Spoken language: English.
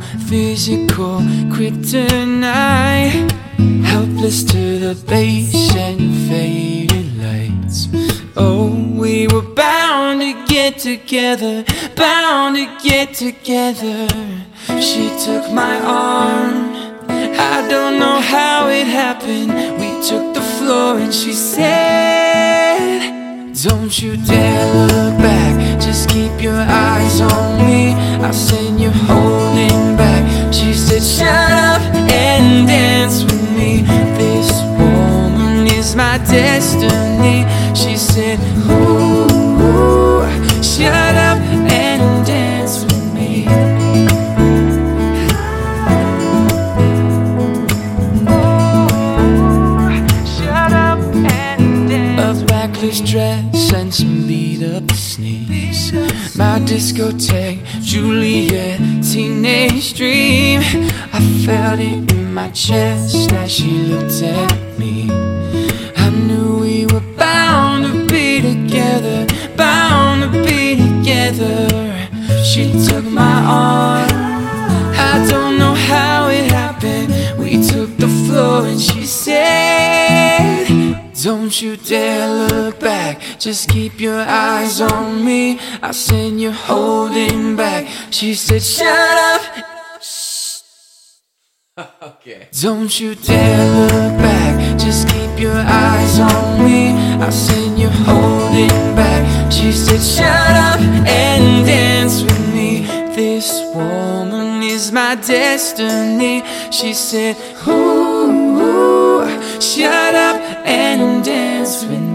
physical kryptonite, helpless to the bass and faded lights. Oh, we were bound to get together, bound to get together. She took my arm, I don't know how it happened. We took the floor and she said, don't you dare look back, just keep your eyes on me. I said, you're holding back. She said, shut up and dance with me. This woman is my destiny. She said, ooh, shut up and dance with me. Shut up and dance. A backless dress and some beat up sneaks. My discotheque, Juliet, teenage dream. I felt it in my chest as she looked at me. I knew we were bound to be together, bound to be together. She took my arm, I don't know how it happened. We took the floor and she said, don't you dare look back, just keep your eyes on me. I said, you're holding back. She said, shut up. Okay. Don't you dare look back, just keep your eyes on me. I said, you're holding back. She said, shut up and dance with me. This woman is my destiny. She said, ooh, shut up and dance with me.